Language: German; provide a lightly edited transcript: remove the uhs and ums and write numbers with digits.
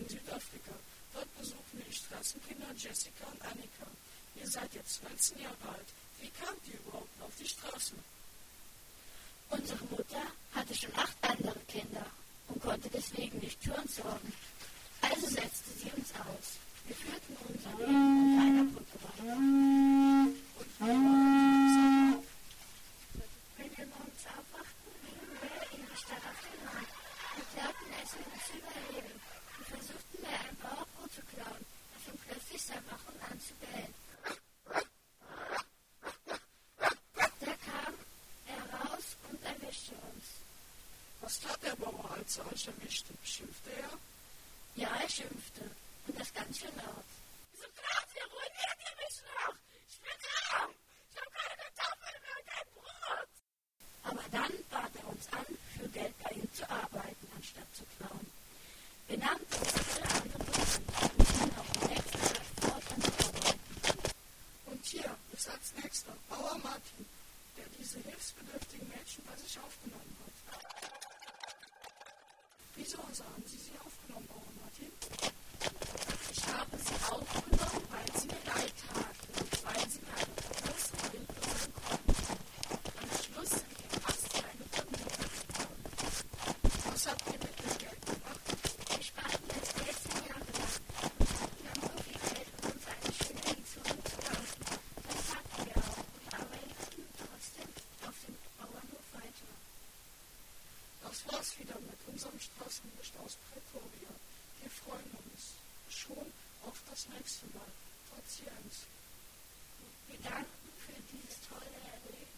in Südafrika. Dort besuchen wir die Straßenkinder Jessica und Annika. Ihr seid jetzt 19 Jahre alt. Wie kamt ihr überhaupt auf die Straße? Unsere Mutter hatte schon 8 andere Kinder und konnte deswegen nicht für uns sorgen. Also setzte sie uns aus. Wir führten unser Leben unter einer Brücke weiter. Und wie war das? Wenn wir morgens aufwachten, gingen wir in die Stadt auf den Markt. Wir glaubten, es würde zu überleben. Wir versuchten, mir ein Bauerbrot zu klauen. Er fing plötzlich sein Lachen an zu bellen. Da kam er raus und erwischte uns. Was tat der Bauer, als er euch erwischte? Schimpfte er? Ja, er schimpfte. Und das ganz schön laut. Diese Gras, ihr ruiniert ihr mich noch! Ich bin arm! Ich habe keine Kartoffeln mehr und kein Brot! Aber dann bat er uns an, für Geld bei ihm zu arbeiten, anstatt zu klauen. Wir nahmen uns alle anderen an und gingen auf die nächste Stadt fort an zu arbeiten. Und hier ist als nächster Bauer Martin, der diese hilfsbedürftigen Mädchen bei sich aufgenommen hat. Wieso haben Sie sie aufgenommen, Bauer Martin? Ich habe sie aufgenommen, weil sie mir leid taten und weil sie mir eine große Hilfe sein konnten. Am Schluss sind wir fast eine Familie geworden. Was habt ihr mit dem Geld gemacht? Wir sparten das Geld 10 Jahre lang. Wir haben so viel Geld, um uns eine schöne Pension zu kaufen. Das taten wir auch und arbeiteten trotzdem auf dem Bauernhof weiter. Das war's wieder mit unserem Straßenlicht aus Pretoria. Wir freuen uns schon auf das nächste Mal. Patienz. Wir danken für dieses tolle Erlebnis.